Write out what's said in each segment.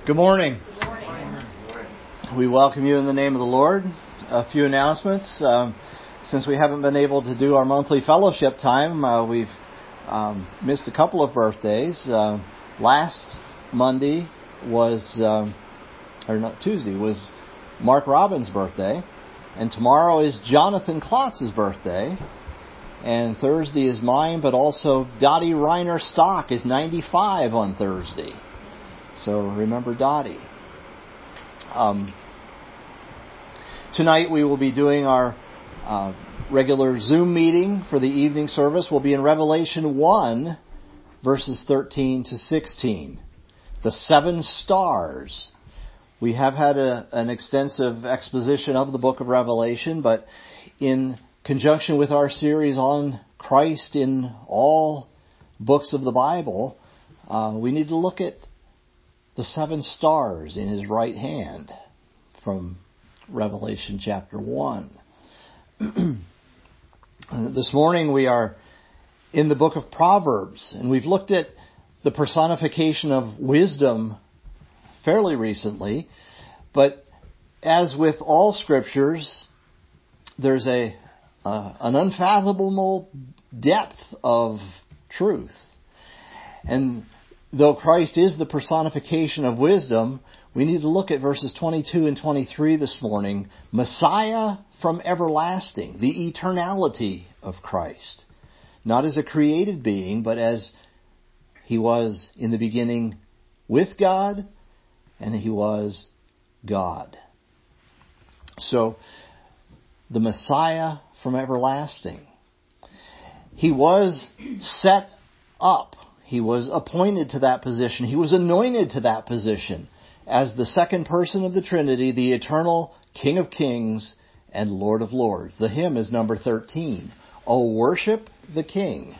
Good morning. Good morning. We welcome you in the name of the Lord. A few announcements. Since we haven't been able to do our monthly fellowship time, we've missed a couple of birthdays. Last Monday Tuesday was Mark Robbins' birthday, and tomorrow is Jonathan Klotz's birthday, and Thursday is mine, but also Dottie Reiner Stock is 95 on Thursday. So remember Dottie. Tonight we will be doing our regular Zoom meeting for the evening service. We'll be in Revelation 1, verses 13 to 16. The 7 stars. We have had an extensive exposition of the book of Revelation, but in conjunction with our series on Christ in all books of the Bible, we need to look at the 7 stars in his right hand from Revelation chapter 1. This morning we are in the book of Proverbs, and we've looked at the personification of wisdom fairly recently, but as with all scriptures, there's an unfathomable depth of truth. And though Christ is the personification of wisdom, we need to look at verses 22 and 23 this morning. Messiah from everlasting, the eternality of Christ. Not as a created being, but as he was in the beginning with God, and he was God. So, the Messiah from everlasting. He was set up. He was appointed to that position. He was anointed to that position as the second person of the Trinity, the eternal King of Kings and Lord of Lords. The hymn is number 13. Oh, worship the King.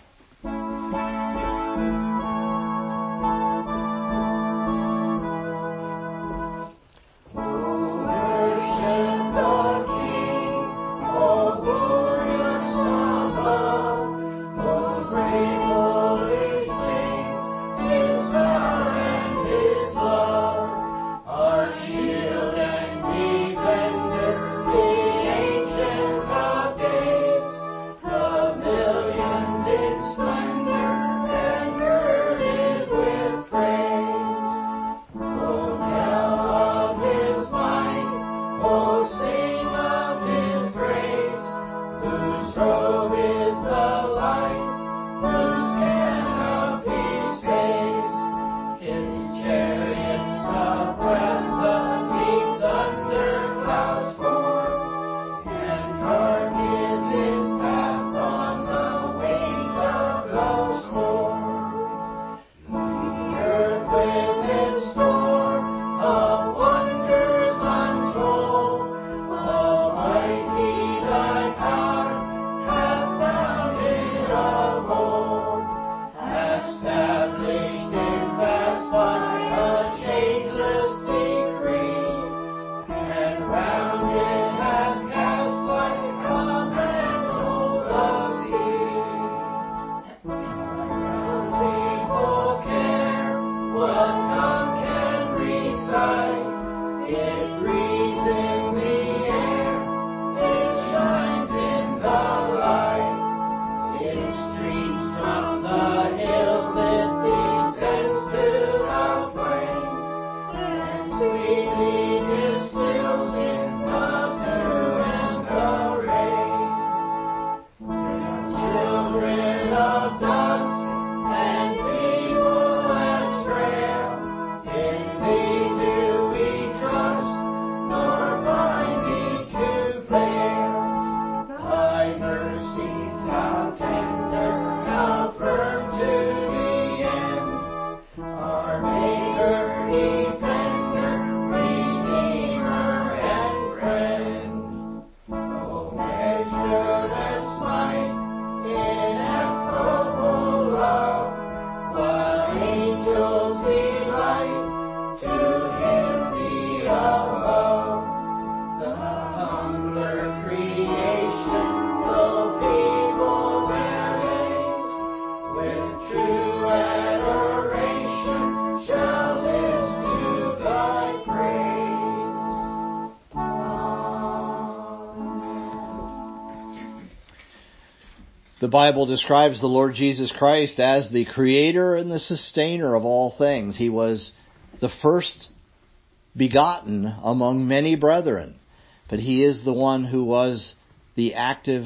The Bible describes the Lord Jesus Christ as the creator and the sustainer of all things. He was the first begotten among many brethren, but He is the one who was the active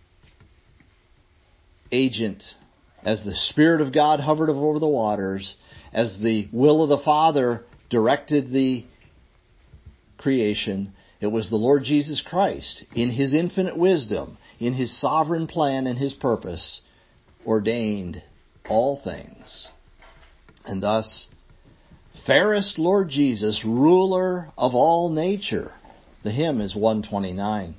agent as the Spirit of God hovered over the waters, as the will of the Father directed the creation. It was the Lord Jesus Christ, in His infinite wisdom, in His sovereign plan and His purpose, ordained all things. And thus, fairest Lord Jesus, ruler of all nature. The hymn is 129.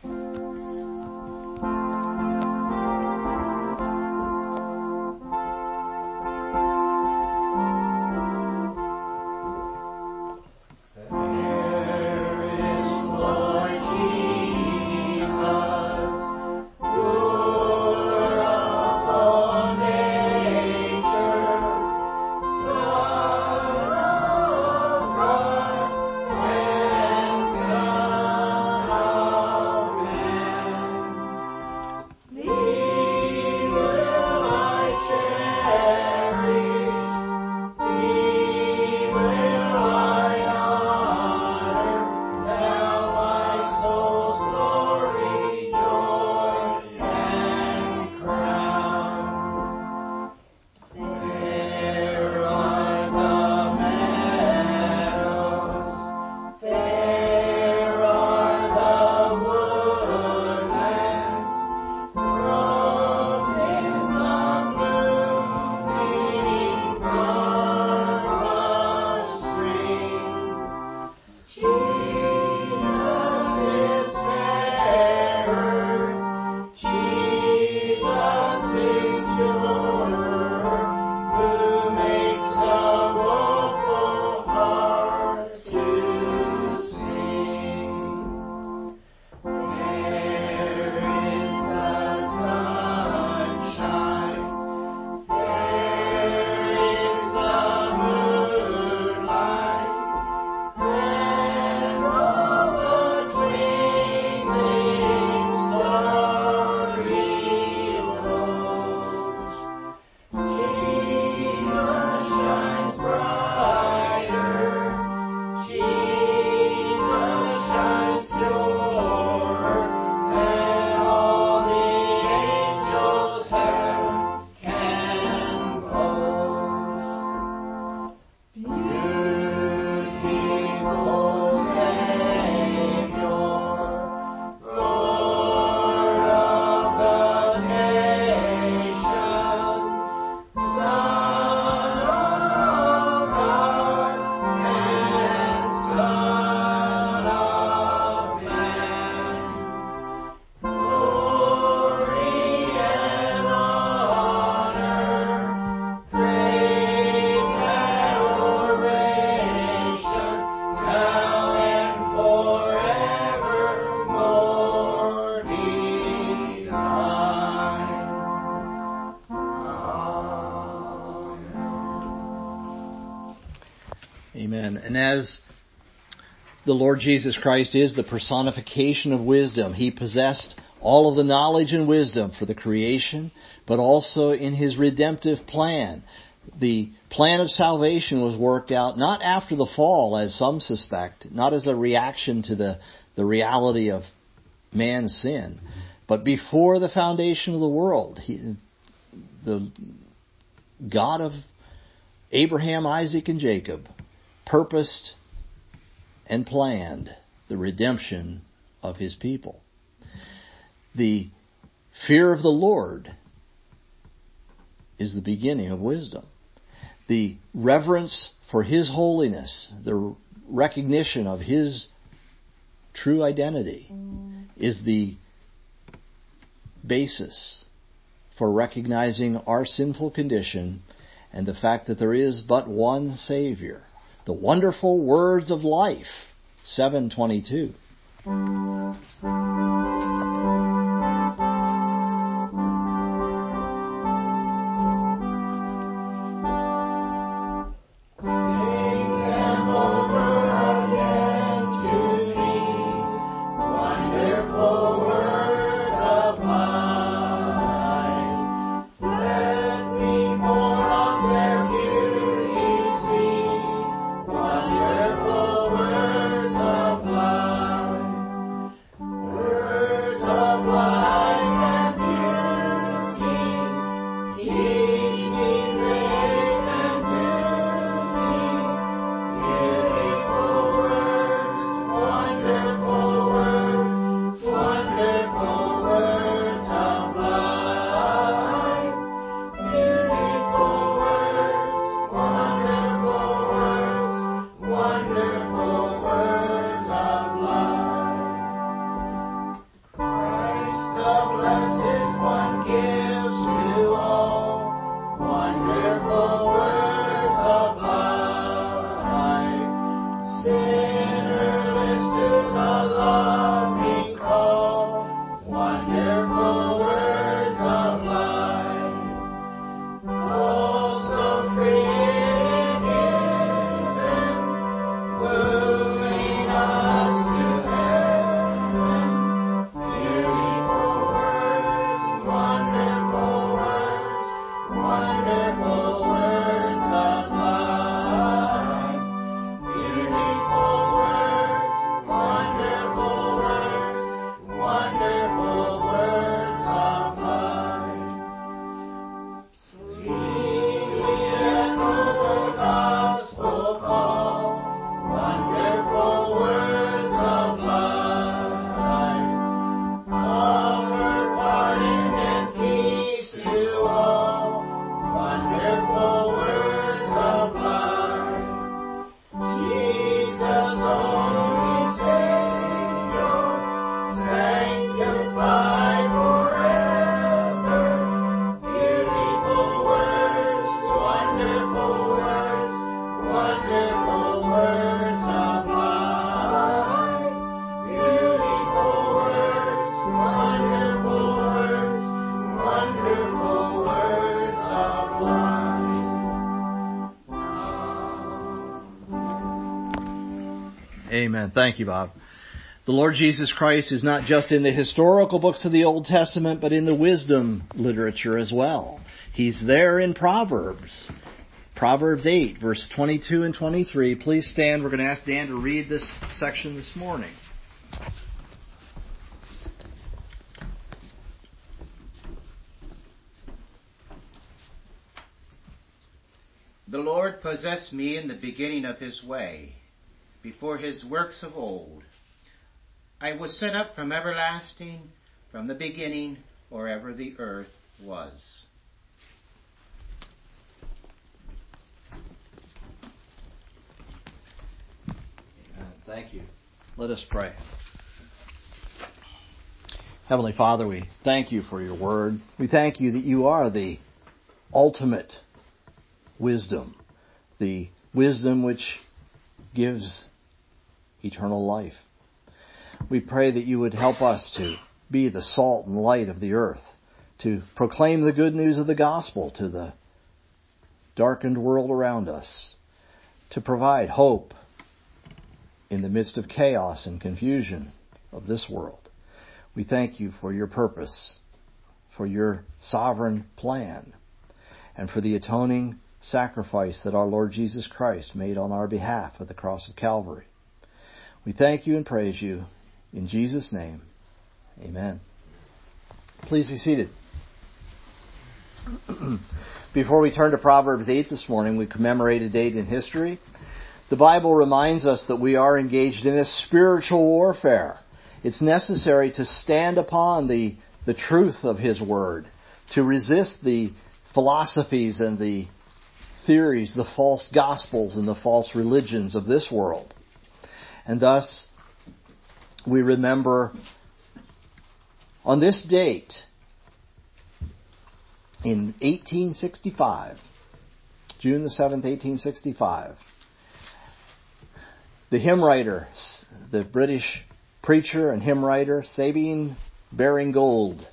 Amen. And as the Lord Jesus Christ is the personification of wisdom, He possessed all of the knowledge and wisdom for the creation, but also in His redemptive plan. The plan of salvation was worked out not after the fall, as some suspect, not as a reaction to the reality of man's sin, but before the foundation of the world. The God of Abraham, Isaac, and Jacob purposed and planned the redemption of His people. The fear of the Lord is the beginning of wisdom. The reverence for His holiness, the recognition of His true identity, is the basis for recognizing our sinful condition and the fact that there is but one Savior. The wonderful words of life, 7:22. Amen. Thank you, Bob. The Lord Jesus Christ is not just in the historical books of the Old Testament, but in the wisdom literature as well. He's there in Proverbs. Proverbs 8, verse 22 and 23. Please stand. We're going to ask Dan to read this section this morning. The Lord possessed me in the beginning of his way, before his works of old. I was set up from everlasting, from the beginning, or ever the earth was. Amen. Thank you. Let us pray. Heavenly Father, we thank you for your word. We thank you that you are the ultimate wisdom, the wisdom which gives eternal life. We pray that you would help us to be the salt and light of the earth, to proclaim the good news of the gospel to the darkened world around us, to provide hope in the midst of chaos and confusion of this world. We thank you for your purpose, for your sovereign plan, and for the atoning sacrifice that our Lord Jesus Christ made on our behalf at the cross of Calvary. We thank you and praise you. In Jesus' name, amen. Please be seated. Before we turn to Proverbs 8 this morning, we commemorate a date in history. The Bible reminds us that we are engaged in a spiritual warfare. It's necessary to stand upon the truth of His Word, to resist the philosophies and the theories, the false gospels and the false religions of this world. And thus, we remember on this date in 1865, June the 7th, 1865, the hymn writer, the British preacher and hymn writer, Sabine Baring-Gould,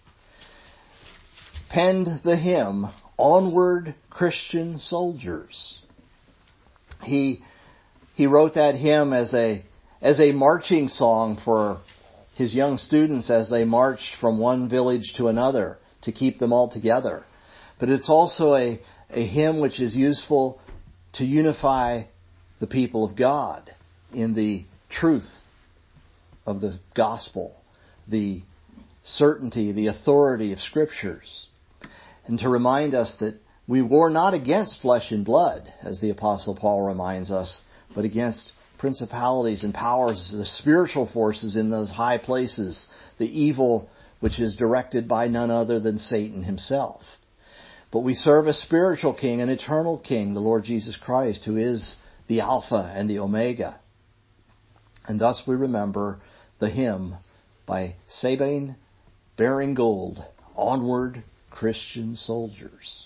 penned the hymn, Onward, Christian Soldiers. He wrote that hymn as a marching song for his young students as they marched from one village to another to keep them all together. But it's also a hymn which is useful to unify the people of God in the truth of the gospel, the certainty, the authority of Scriptures, and to remind us that we war not against flesh and blood, as the Apostle Paul reminds us, but against principalities and powers, the spiritual forces in those high places, the evil which is directed by none other than Satan himself. But we serve a spiritual king, an eternal king, the Lord Jesus Christ, who is the Alpha and the Omega. And thus we remember the hymn by Sabine Baring-Gould, Onward, Christian Soldiers.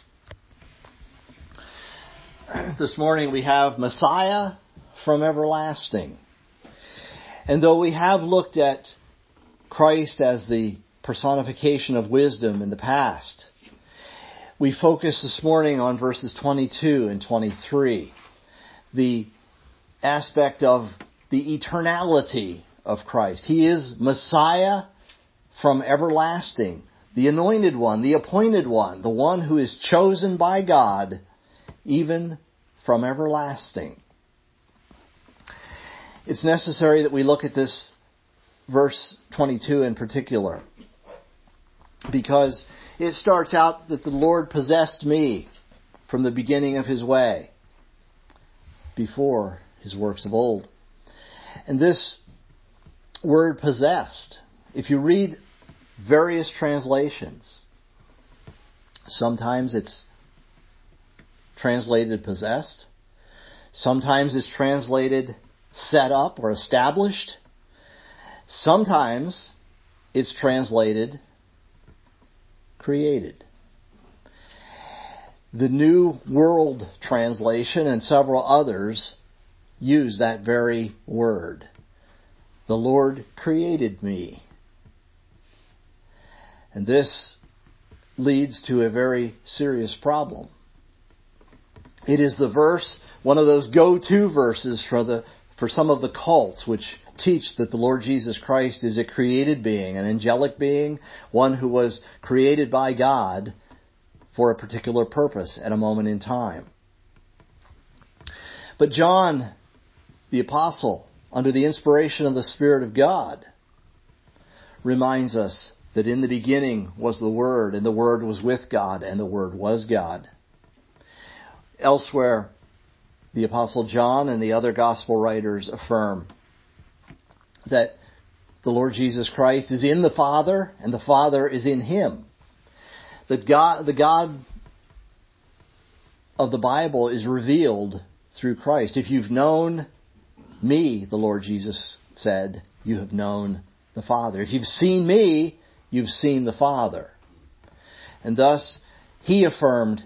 This morning we have Messiah from everlasting. And though we have looked at Christ as the personification of wisdom in the past, we focus this morning on verses 22 and 23, the aspect of the eternality of Christ. He is Messiah from everlasting, the anointed one, the appointed one, the one who is chosen by God, even from everlasting. It's necessary that we look at this verse 22 in particular, because it starts out that the Lord possessed me from the beginning of His way, before His works of old. And this word possessed, if you read various translations, sometimes it's translated possessed, sometimes it's translated set up or established, sometimes it's translated created. The New World Translation and several others use that very word. The Lord created me. And this leads to a very serious problem. It is the verse, one of those go-to verses for for some of the cults which teach that the Lord Jesus Christ is a created being, an angelic being, one who was created by God for a particular purpose at a moment in time. But John, the Apostle, under the inspiration of the Spirit of God, reminds us that in the beginning was the Word, and the Word was with God, and the Word was God. Elsewhere, the Apostle John and the other Gospel writers affirm that the Lord Jesus Christ is in the Father, and the Father is in Him. That God, the God of the Bible, is revealed through Christ. If you've known me, the Lord Jesus said, you have known the Father. If you've seen me, you've seen the Father. And thus, He affirmed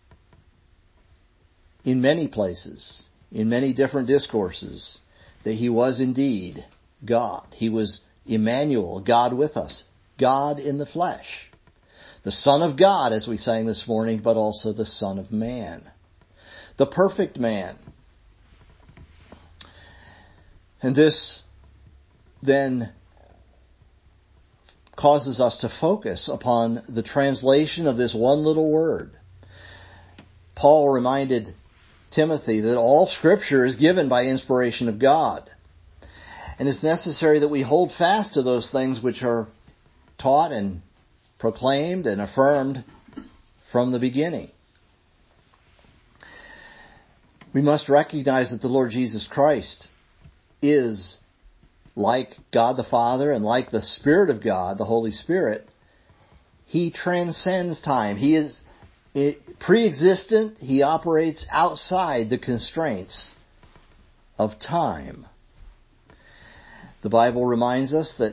in many places, in many different discourses, that He was indeed God. He was Emmanuel, God with us, God in the flesh. The Son of God, as we sang this morning, but also the Son of Man. The perfect man. And this then causes us to focus upon the translation of this one little word. Paul reminded Timothy that all Scripture is given by inspiration of God. And it's necessary that we hold fast to those things which are taught and proclaimed and affirmed from the beginning. We must recognize that the Lord Jesus Christ is, like God the Father and like the Spirit of God, the Holy Spirit, He transcends time. He is pre-existent. He operates outside the constraints of time. The Bible reminds us that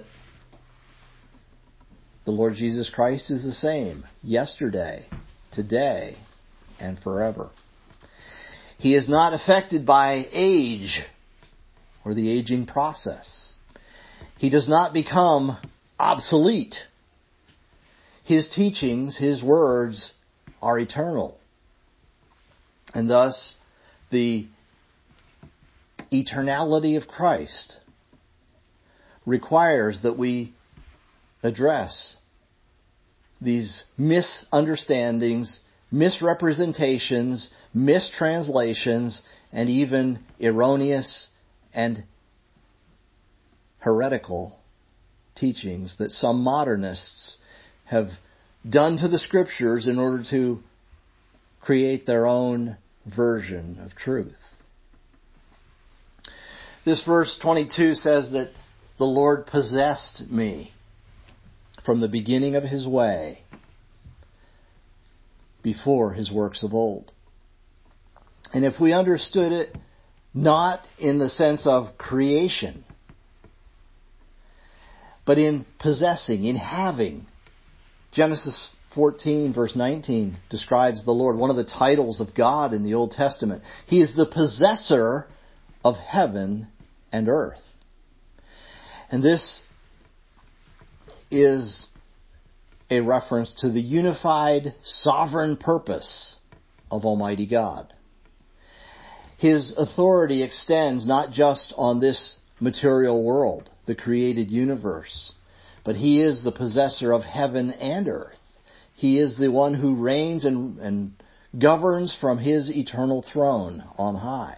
the Lord Jesus Christ is the same yesterday, today, and forever. He is not affected by age or the aging process. He does not become obsolete. His teachings, His words, are eternal. And thus, the eternality of Christ requires that we address these misunderstandings, misrepresentations, mistranslations, and even erroneous and heretical teachings that some modernists have done to the Scriptures in order to create their own version of truth. This verse 22 says that the Lord possessed me from the beginning of His way, before His works of old. And if we understood it not in the sense of creation, but in possessing, in having, Genesis 14 verse 19 describes the Lord, one of the titles of God in the Old Testament. He is the possessor of heaven and earth. And this is a reference to the unified sovereign purpose of Almighty God. His authority extends not just on this material world, the created universe, but He is the possessor of heaven and earth. He is the one who reigns and governs from His eternal throne on high.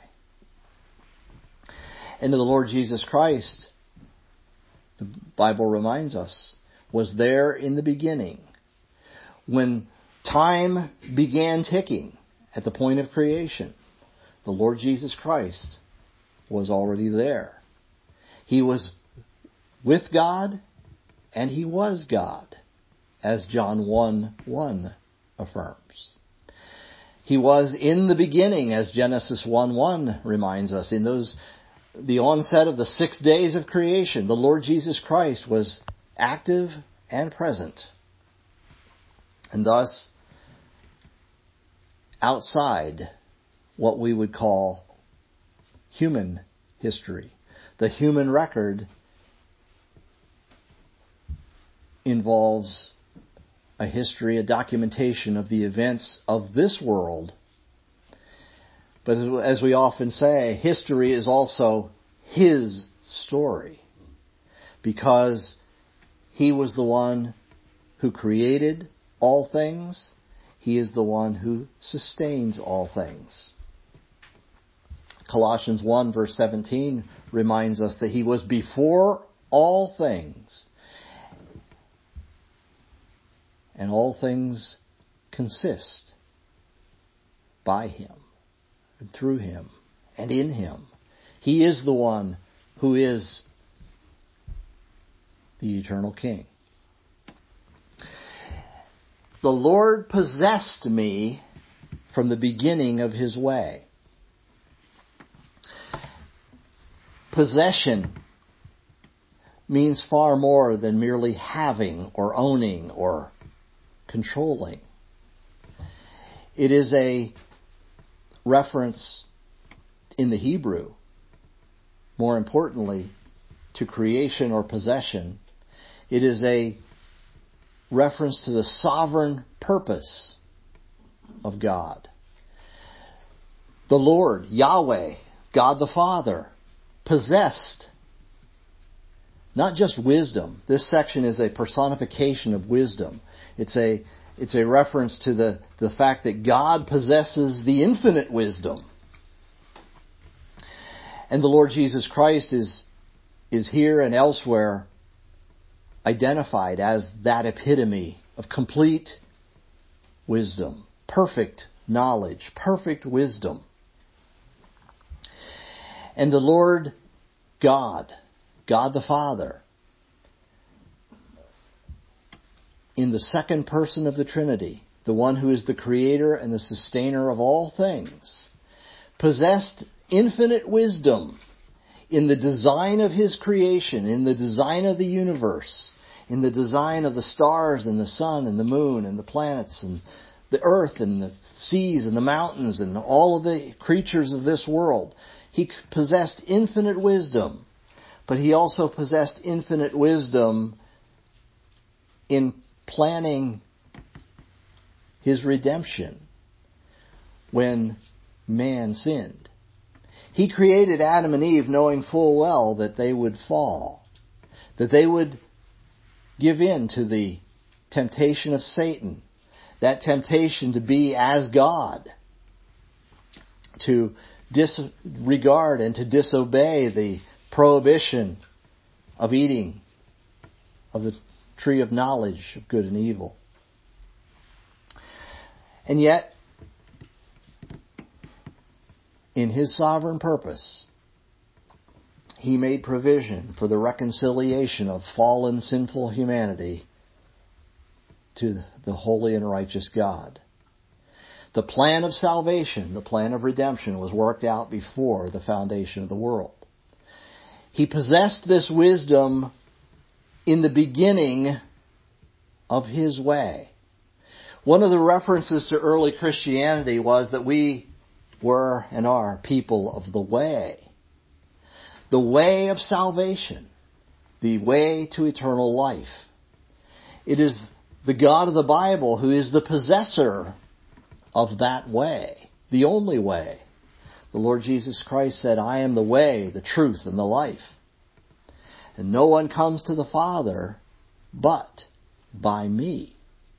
And the Lord Jesus Christ, the Bible reminds us, was there in the beginning. When time began ticking at the point of creation, the Lord Jesus Christ was already there. He was with God and He was God, as John 1:1 affirms. He was in the beginning, as Genesis 1:1 reminds us. In the onset of the 6 days of creation, the Lord Jesus Christ was active and present. And thus, outside what we would call human history, the human record involves a history, a documentation of the events of this world. But as we often say, history is also His story. Because He was the one who created all things. He is the one who sustains all things. Colossians 1 verse 17 reminds us that He was before all things. And all things consist by Him, and through Him, and in Him. He is the one who is the eternal King. The Lord possessed me from the beginning of His way. Possession means far more than merely having or owning or controlling. It is a reference in the Hebrew, more importantly, to creation or possession. It is a reference to the sovereign purpose of God. The Lord, Yahweh, God the Father, possessed not just wisdom. This section is a personification of wisdom. It's a reference to the fact that God possesses the infinite wisdom. And the Lord Jesus Christ is here and elsewhere identified as that epitome of complete wisdom, perfect knowledge, perfect wisdom. And the Lord God, God the Father, in the second person of the Trinity, the one who is the creator and the sustainer of all things, possessed infinite wisdom in the design of His creation, in the design of the universe, in the design of the stars and the sun and the moon and the planets and the earth and the seas and the mountains and all of the creatures of this world. He possessed infinite wisdom, but He also possessed infinite wisdom in planning His redemption when man sinned. He created Adam and Eve knowing full well that they would fall, that they would give in to the temptation of Satan, that temptation to be as God, to disregard and to disobey the prohibition of eating of the tree of knowledge of good and evil. And yet, in His sovereign purpose, He made provision for the reconciliation of fallen, sinful humanity to the holy and righteous God. The plan of salvation, the plan of redemption, was worked out before the foundation of the world. He possessed this wisdom in the beginning of His way. One of the references to early Christianity was that we were and are people of the way. The way of salvation. The way to eternal life. It is the God of the Bible who is the possessor of that way. The only way. The Lord Jesus Christ said, I am the way, the truth, and the life. And no one comes to the Father but by me.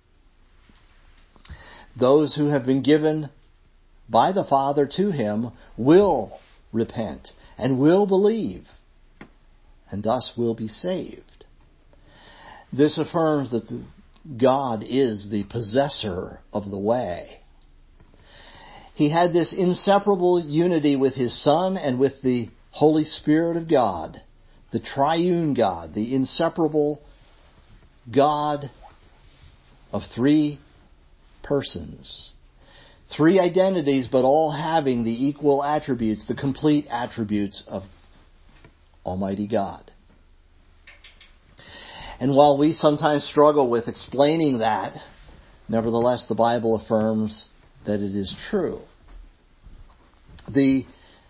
Those who have been given by the Father to Him will repent and will believe and thus will be saved. This affirms that God is the possessor of the way. He had this inseparable unity with His Son and with the Holy Spirit of God, the triune God, the inseparable God of three persons. Three identities, but all having the equal attributes, the complete attributes of Almighty God. And while we sometimes struggle with explaining that, nevertheless the Bible affirms that it is true. The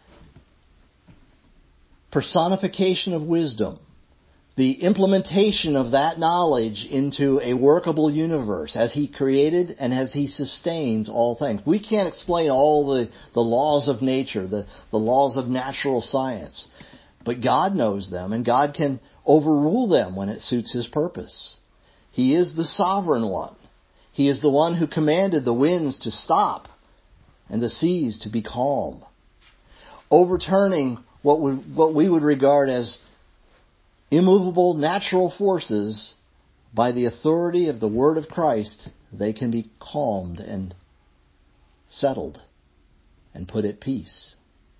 personification of wisdom, the implementation of that knowledge into a workable universe as He created and as He sustains all things. We can't explain all the laws of nature, the laws of natural science. But God knows them, and God can overrule them when it suits His purpose. He is the sovereign one. He is the one who commanded the winds to stop and the seas to be calm, overturning what we would regard as immovable natural forces. By the authority of the word of Christ, they can be calmed and settled and put at peace.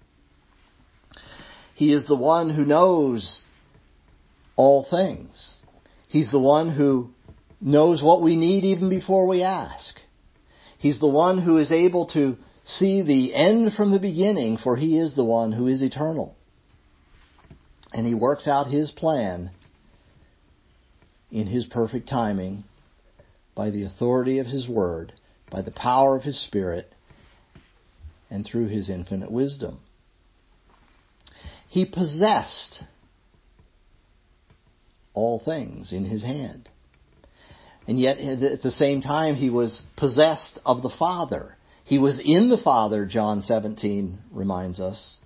He is the one who knows all things. He's the one who knows what we need even before we ask. He's the one who is able to see the end from the beginning, for He is the one who is eternal. And He works out His plan in His perfect timing, by the authority of His Word, by the power of His Spirit, and through His infinite wisdom. He possessed all things in His hand. And yet at the same time He was possessed of the Father. He was in the Father, John 17 reminds us,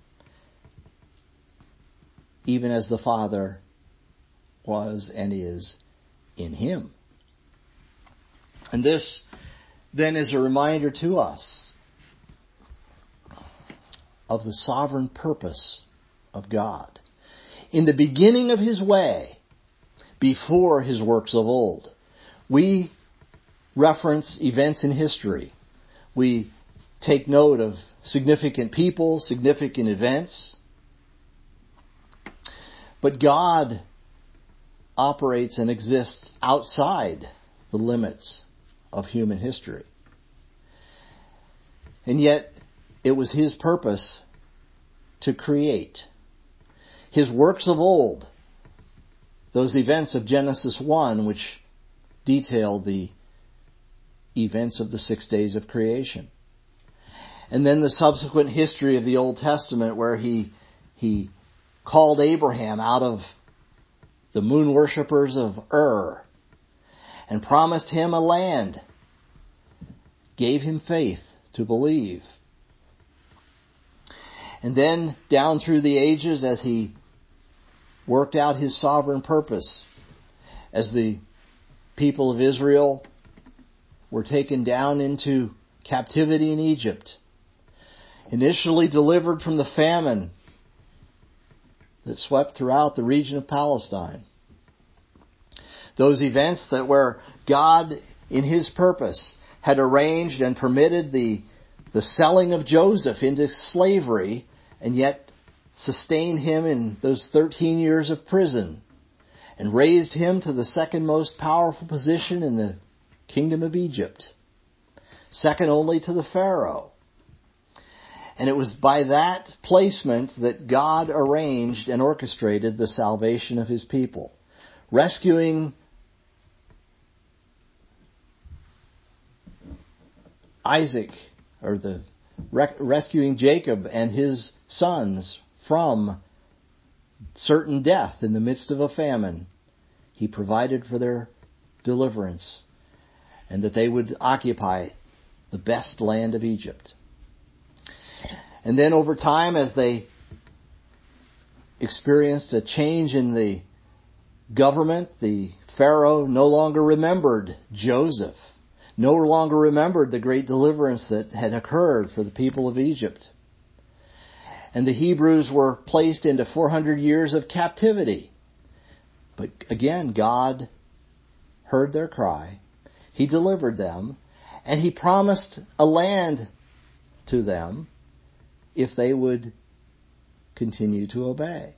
even as the Father was and is in Him. And this then is a reminder to us of the sovereign purpose of God. In the beginning of His way, before His works of old, we reference events in history. We take note of significant people, significant events. But God operates and exists outside the limits of human history. And yet, it was His purpose to create. His works of old, those events of Genesis 1, which detailed the events of the 6 days of creation. And then the subsequent history of the Old Testament, where He called Abraham out of the moon worshippers of Ur and promised him a land, gave him faith to believe. And then down through the ages, as He worked out His sovereign purpose, as the people of Israel were taken down into captivity in Egypt, initially delivered from the famine that swept throughout the region of Palestine. Those events that where God, in His purpose, had arranged and permitted the selling of Joseph into slavery, and yet sustained him in those 13 years of prison, and raised him to the second most powerful position in the kingdom of Egypt, second only to the Pharaoh. And it was by that placement that God arranged and orchestrated the salvation of His people, rescuing Isaac, or rescuing Jacob and his sons from certain death in the midst of a famine. He provided for their deliverance, and that they would occupy the best land of Egypt. And then over time, as they experienced a change in the government, the Pharaoh no longer remembered Joseph, no longer remembered the great deliverance that had occurred for the people of Egypt. And the Hebrews were placed into 400 years of captivity. But again, God heard their cry. He delivered them, and He promised a land to them if they would continue to obey.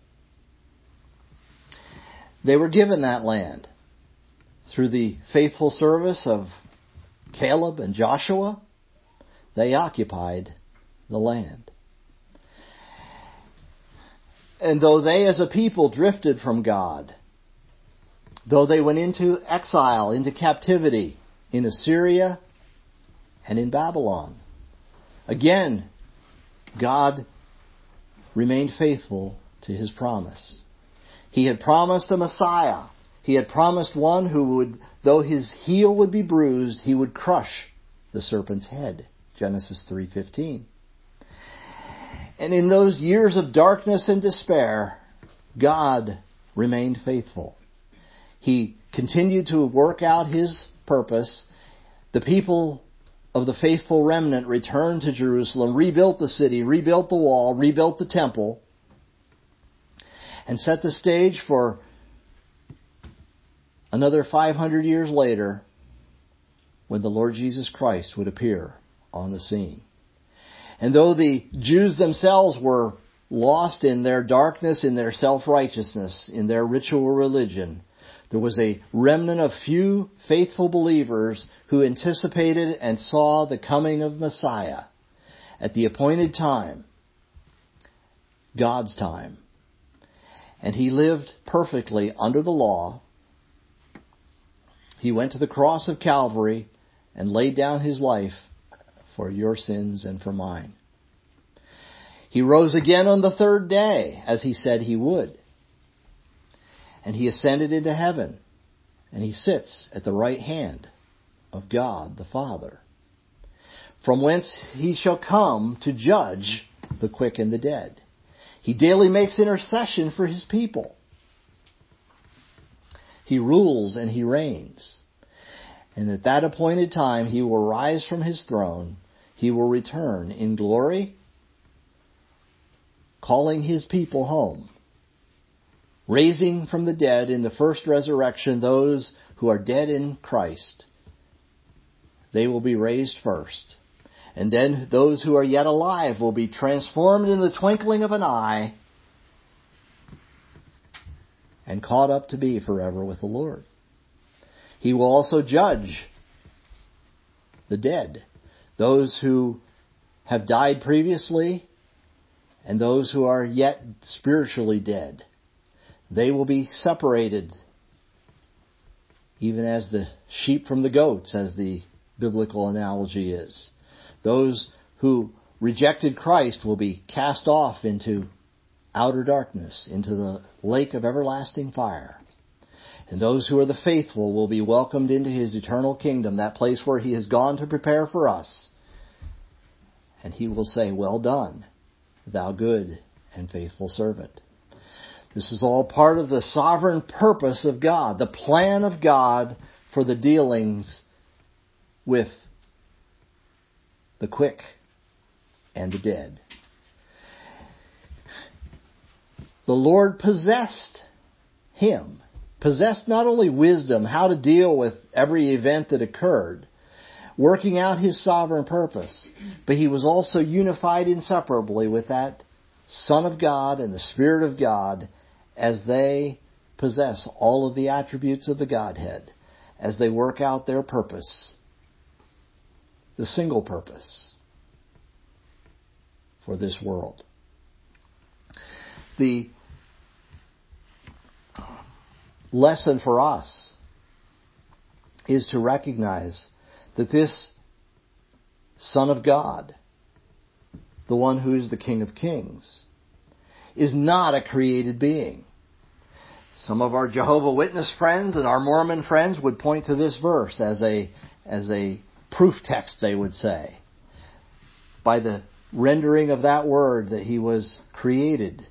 They were given that land through the faithful service of Caleb and Joshua. They occupied the land. And though they as a people drifted from God, though they went into exile, into captivity in Assyria and in Babylon, again, God remained faithful to His promise. He had promised a Messiah. He had promised one who would, though his heel would be bruised, he would crush the serpent's head. Genesis 3:15. And in those years of darkness and despair, God remained faithful. He continued to work out His purpose. The people of the faithful remnant returned to Jerusalem, rebuilt the city, rebuilt the wall, rebuilt the temple, and set the stage for another 500 years later when the Lord Jesus Christ would appear on the scene. And though the Jews themselves were lost in their darkness, in their self-righteousness, in their ritual religion, there was a remnant of few faithful believers who anticipated and saw the coming of Messiah at the appointed time, God's time. And He lived perfectly under the law. He went to the cross of Calvary and laid down His life for your sins and for mine. He rose again on the third day, as He said He would. And He ascended into heaven, and He sits at the right hand of God the Father, from whence He shall come to judge the quick and the dead. He daily makes intercession for His people. He rules and He reigns. And at that appointed time He will rise from His throne. He will return in glory, calling His people home, raising from the dead in the first resurrection those who are dead in Christ. They will be raised first. And then those who are yet alive will be transformed in the twinkling of an eye and caught up to be forever with the Lord. He will also judge the dead, those who have died previously and those who are yet spiritually dead. They will be separated, even as the sheep from the goats, as the biblical analogy is. Those who rejected Christ will be cast off into outer darkness, into the lake of everlasting fire. And those who are the faithful will be welcomed into His eternal kingdom, that place where He has gone to prepare for us. And He will say, "Well done, thou good and faithful servant." This is all part of the sovereign purpose of God, the plan of God for the dealings with the quick and the dead. The Lord possessed Him, possessed not only wisdom, how to deal with every event that occurred, working out His sovereign purpose, but He was also unified inseparably with that Son of God and the Spirit of God, as they possess all of the attributes of the Godhead, as they work out their purpose, the single purpose for this world. The lesson for us is to recognize that this Son of God, the one who is the King of Kings, is not a created being. Some of our Jehovah's Witness friends and our Mormon friends would point to this verse as a proof text, they would say, by the rendering of that word that He was created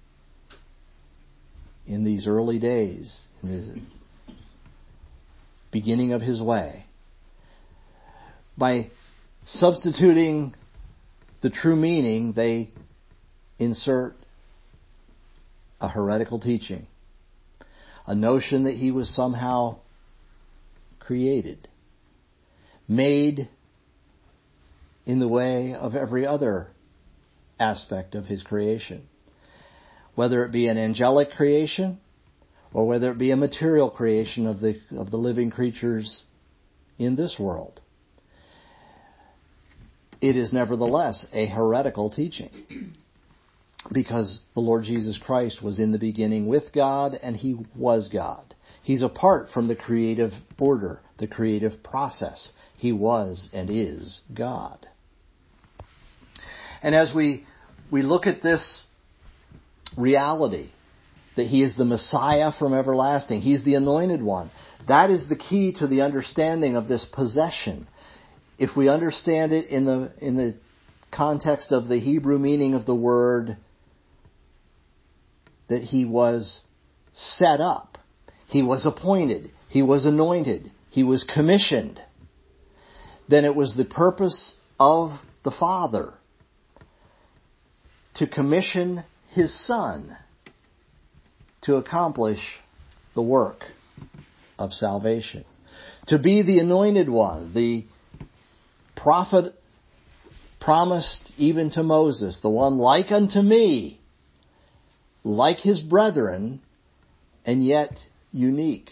in these early days, in this beginning of His way. By substituting the true meaning, they insert a heretical teaching, a notion that He was somehow created, made in the way of every other aspect of His creation, whether it be an angelic creation or whether it be a material creation of the living creatures in this world. It is nevertheless a heretical teaching, because the Lord Jesus Christ was in the beginning with God, and He was God. He's apart from the creative order, the creative process. He was and is God. And as we look at this reality, that He is the Messiah from everlasting, He's the Anointed One, that is the key to the understanding of this possession. If we understand it in the context of the Hebrew meaning of the word that he was set up. He was appointed. He was anointed. He was commissioned. Then it was the purpose of the Father to commission His Son to accomplish the work of salvation. To be the anointed one, the prophet promised even to Moses, the one like unto me, like his brethren, and yet unique.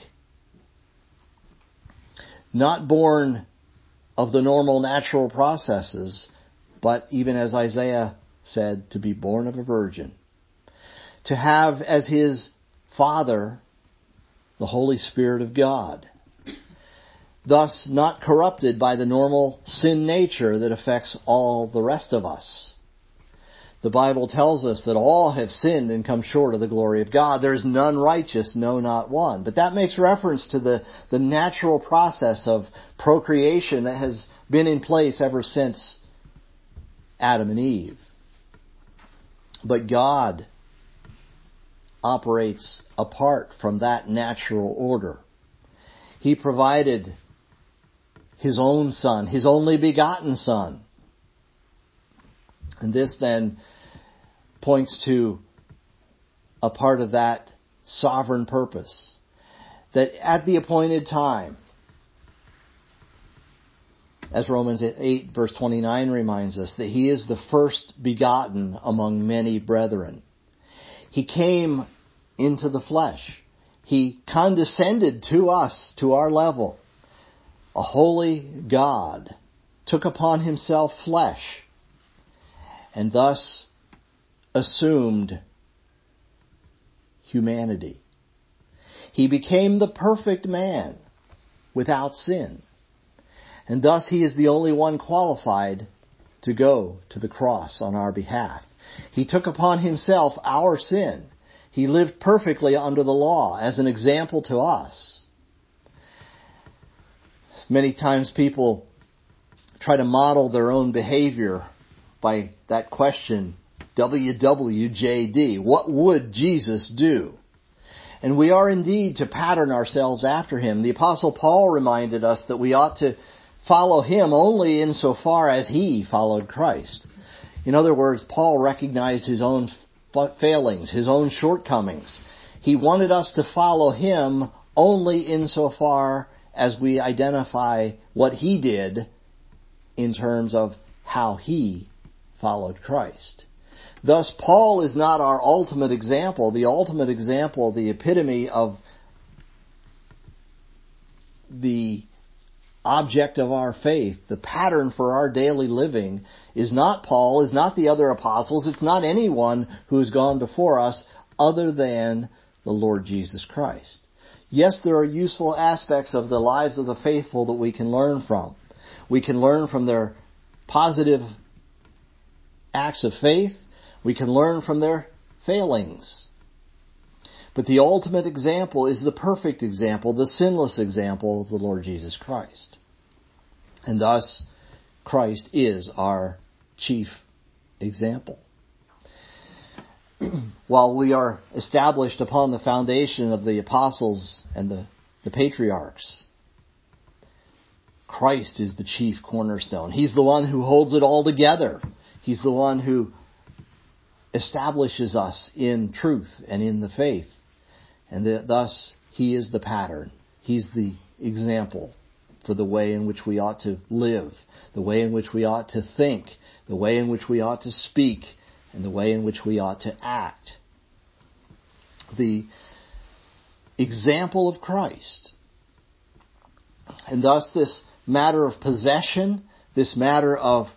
Not born of the normal natural processes, but even as Isaiah said, to be born of a virgin. To have as his Father the Holy Spirit of God. Thus not corrupted by the normal sin nature that affects all the rest of us. The Bible tells us that all have sinned and come short of the glory of God. There is none righteous, no, not one. But that makes reference to the natural process of procreation that has been in place ever since Adam and Eve. But God operates apart from that natural order. He provided His own Son, His only begotten Son. And this then points to a part of that sovereign purpose. That at the appointed time, as Romans 8 verse 29 reminds us, that He is the first begotten among many brethren. He came into the flesh. He condescended to us, to our level. A holy God took upon Himself flesh and thus assumed humanity. He became the perfect man without sin. And thus He is the only one qualified to go to the cross on our behalf. He took upon Himself our sin. He lived perfectly under the law as an example to us. Many times people try to model their own behavior by that question, WWJD, what would Jesus do? And we are indeed to pattern ourselves after Him. The Apostle Paul reminded us that we ought to follow Him only insofar as He followed Christ. In other words, Paul recognized his own failings, his own shortcomings. He wanted us to follow Him only insofar as we identify what He did in terms of how He followed Christ. Thus, Paul is not our ultimate example. The ultimate example, the epitome of the object of our faith, the pattern for our daily living, is not Paul, is not the other apostles, it's not anyone who has gone before us other than the Lord Jesus Christ. Yes, there are useful aspects of the lives of the faithful that we can learn from. We can learn from their positive acts of faith. We can learn from their failings. But the ultimate example is the perfect example, the sinless example of the Lord Jesus Christ. And thus, Christ is our chief example. While we are established upon the foundation of the apostles and the patriarchs, Christ is the chief cornerstone. He's the one who holds it all together. He's the one who establishes us in truth and in the faith. And thus, He is the pattern. He's the example for the way in which we ought to live, the way in which we ought to think, the way in which we ought to speak, and the way in which we ought to act. The example of Christ. And thus this matter of possession, this matter of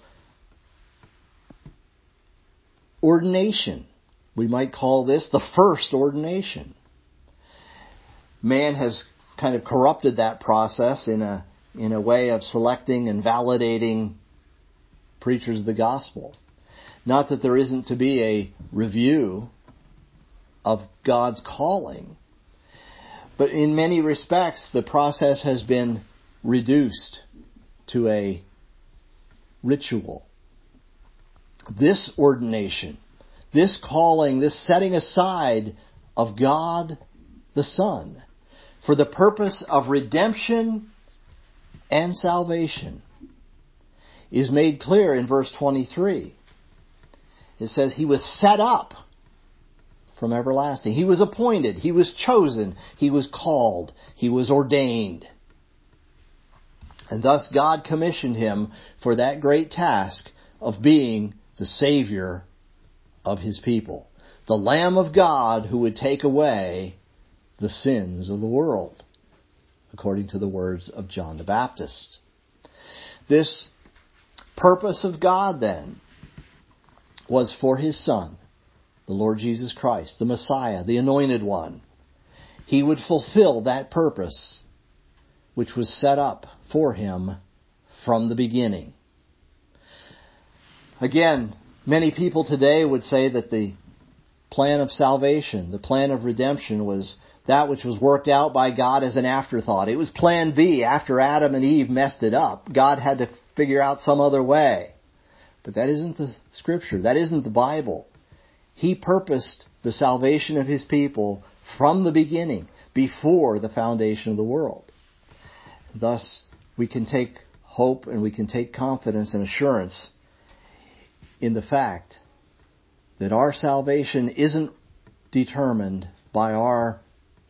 ordination, we might call this the first ordination. Man has kind of corrupted that process in a way of selecting and validating preachers of the gospel. Not that there isn't to be a review of God's calling, but in many respects the process has been reduced to a ritual. This ordination, this calling, this setting aside of God the Son for the purpose of redemption and salvation is made clear in verse 23. It says He was set up from everlasting. He was appointed. He was chosen. He was called. He was ordained. And thus God commissioned Him for that great task of being the Savior of His people. The Lamb of God who would take away the sins of the world, according to the words of John the Baptist. This purpose of God then was for His Son, the Lord Jesus Christ, the Messiah, the Anointed One. He would fulfill that purpose which was set up for Him from the beginning. Again, many people today would say that the plan of salvation, the plan of redemption, was that which was worked out by God as an afterthought. It was plan B after Adam and Eve messed it up. God had to figure out some other way. But that isn't the Scripture. That isn't the Bible. He purposed the salvation of His people from the beginning, before the foundation of the world. Thus, we can take hope and we can take confidence and assurance in the fact that our salvation isn't determined by our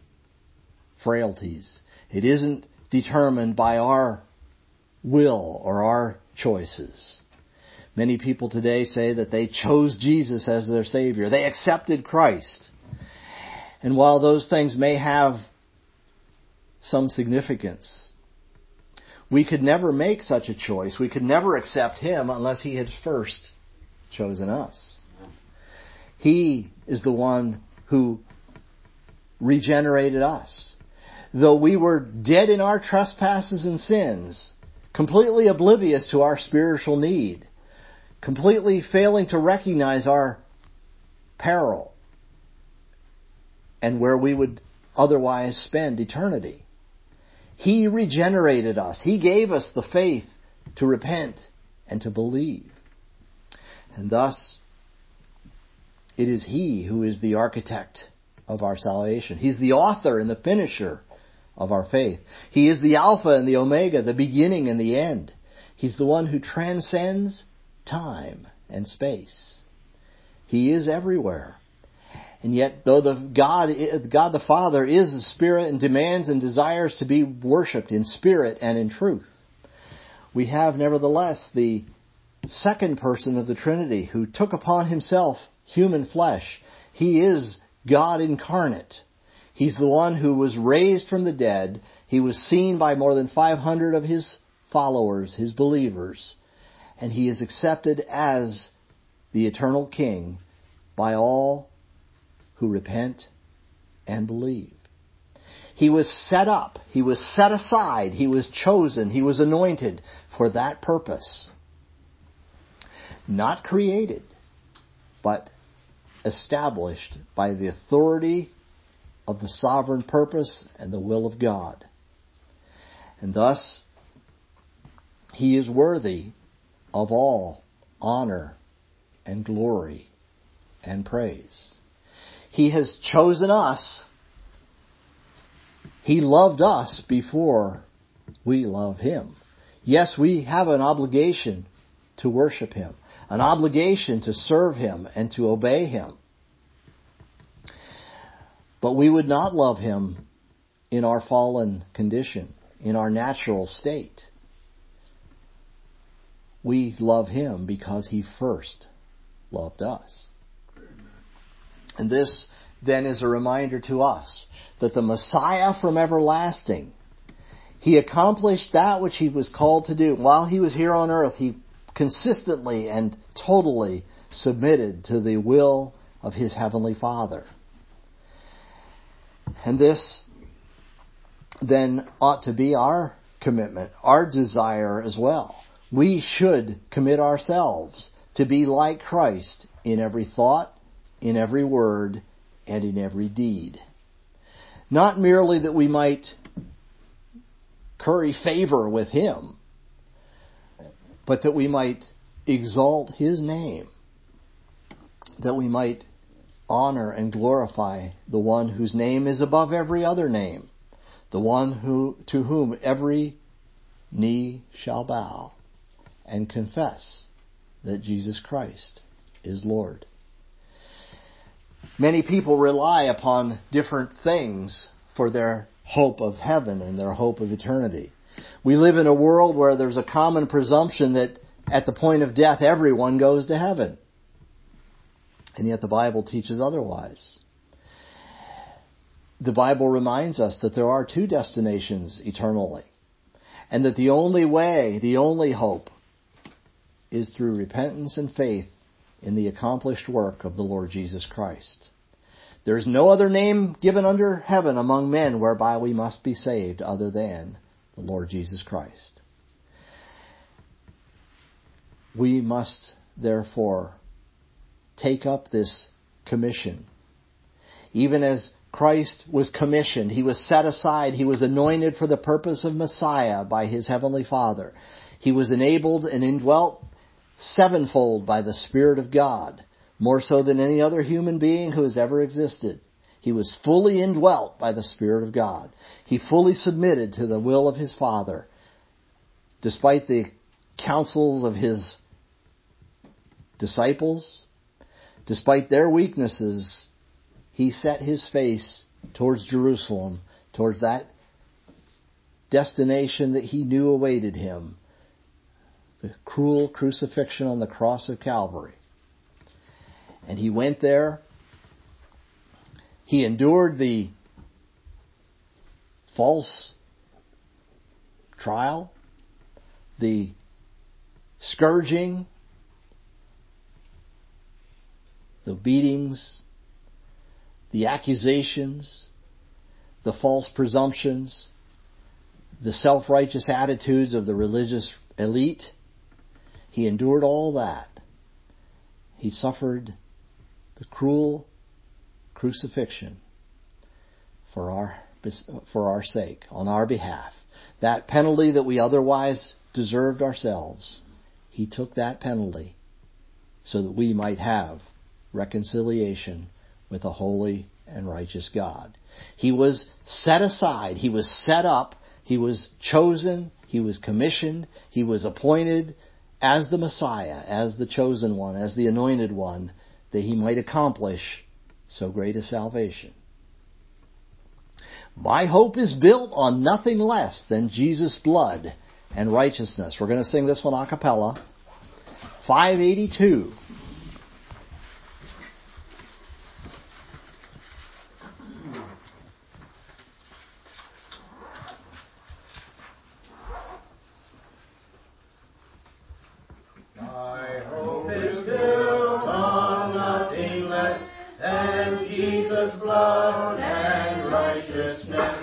frailties. It isn't determined by our will or our choices. Many people today say that they chose Jesus as their Savior. They accepted Christ. And while those things may have some significance, we could never make such a choice. We could never accept Him unless He had first chosen us. He is the one who regenerated us. Though we were dead in our trespasses and sins, completely oblivious to our spiritual need, completely failing to recognize our peril and where we would otherwise spend eternity, He regenerated us. He gave us the faith to repent and to believe. And thus, it is He who is the architect of our salvation. He's the author and the finisher of our faith. He is the Alpha and the Omega, the beginning and the end. He's the one who transcends time and space. He is everywhere. And yet, though God the Father is the Spirit and demands and desires to be worshipped in spirit and in truth, we have nevertheless the second person of the Trinity who took upon Himself human flesh. He is God incarnate. He's the one who was raised from the dead. He was seen by more than 500 of His followers, His believers, and He is accepted as the eternal King by all who repent and believe. He was set up. He was set aside. He was chosen. He was anointed for that purpose. Not created, but established by the authority of the sovereign purpose and the will of God. And thus, He is worthy of all honor and glory and praise. He has chosen us. He loved us before we love Him. Yes, we have an obligation to worship Him, an obligation to serve Him and to obey Him. But we would not love Him in our fallen condition, in our natural state. We love Him because He first loved us. And this then is a reminder to us that the Messiah from everlasting, He accomplished that which He was called to do. While He was here on earth, He consistently and totally submitted to the will of His Heavenly Father. And this then ought to be our commitment, our desire as well. We should commit ourselves to be like Christ in every thought, in every word, and in every deed. Not merely that we might curry favor with Him, but that we might exalt His name, that we might honor and glorify the one whose name is above every other name, the one to whom every knee shall bow and confess that Jesus Christ is Lord. Many people rely upon different things for their hope of heaven and their hope of eternity. We live in a world where there's a common presumption that at the point of death everyone goes to heaven. And yet the Bible teaches otherwise. The Bible reminds us that there are two destinations eternally, and that the only way, the only hope, is through repentance and faith in the accomplished work of the Lord Jesus Christ. There is no other name given under heaven among men whereby we must be saved other than the Lord Jesus Christ. We must therefore take up this commission. Even as Christ was commissioned, He was set aside, He was anointed for the purpose of Messiah by His Heavenly Father. He was enabled and indwelt sevenfold by the Spirit of God, more so than any other human being who has ever existed. He was fully indwelt by the Spirit of God. He fully submitted to the will of His Father. Despite the counsels of His disciples, despite their weaknesses, He set His face towards Jerusalem, towards that destination that He knew awaited Him, the cruel crucifixion on the cross of Calvary. And He went there. He endured the false trial, the scourging, the beatings, the accusations, the false presumptions, the self-righteous attitudes of the religious elite. He endured all that. He suffered the cruel crucifixion for our sake, on our behalf. That penalty that we otherwise deserved ourselves, He took that penalty so that we might have reconciliation with a holy and righteous God. He was set aside. He was set up. He was chosen. He was commissioned. He was appointed as the Messiah, as the chosen one, as the anointed one, that He might accomplish so great a salvation. My hope is built on nothing less than Jesus' blood and righteousness. We're going to sing this one a cappella. 582. Blood and righteousness,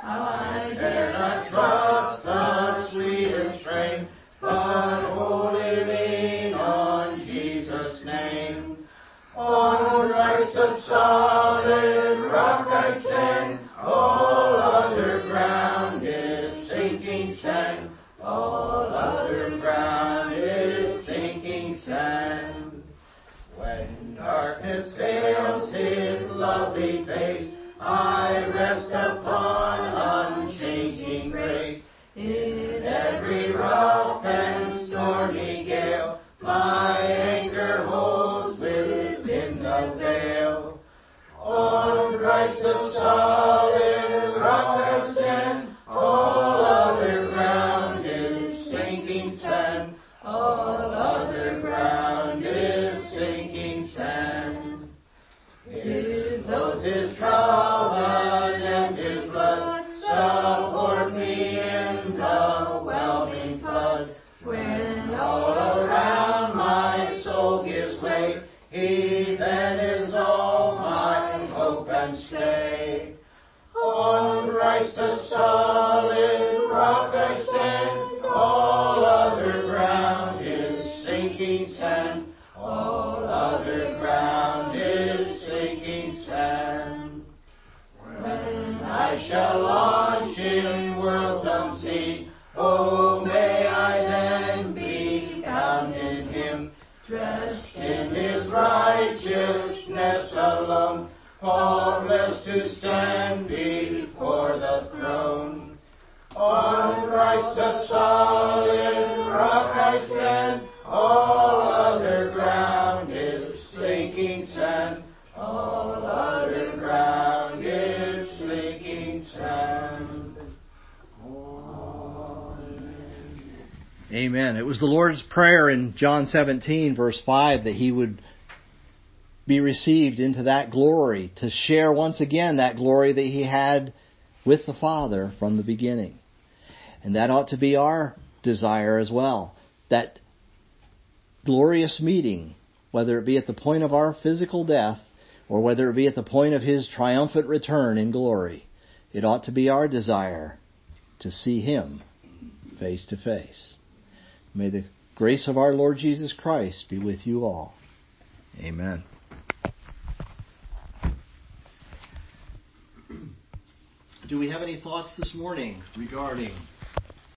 I dare not trust the sweetest frame, but wholly lean on Jesus' name. On Christ the solid rock I stand, all other ground is sinking sand, all other ground is sinking sand. When darkness veils His lovely face, I rest upon unchanging grace. In every rough and stormy gale, my anchor holds within the veil. On Christ the solid rock I stand, all other ground is sinking sand, all other ground is sinking sand. His oath, His covenant, His blood support me in the whelming flood. When all around my soul gives way, He then is all my hope and stay. On Christ the solid rock I stand, all other ground is sinking sand, all other ground is sinking sand. When I shall launch in worlds unseen, oh, may I then be found in Him, dressed in His righteousness alone. Christ the solid rock I stand. All other ground is sinking sand. All other ground is sinking sand. Amen. It was the Lord's prayer in John 17, verse 5, that He would be received into that glory, to share once again that glory that He had with the Father from the beginning. And that ought to be our desire as well. That glorious meeting, whether it be at the point of our physical death or whether it be at the point of His triumphant return in glory, it ought to be our desire to see Him face to face. May the grace of our Lord Jesus Christ be with you all. Amen. Do we have any thoughts this morning regarding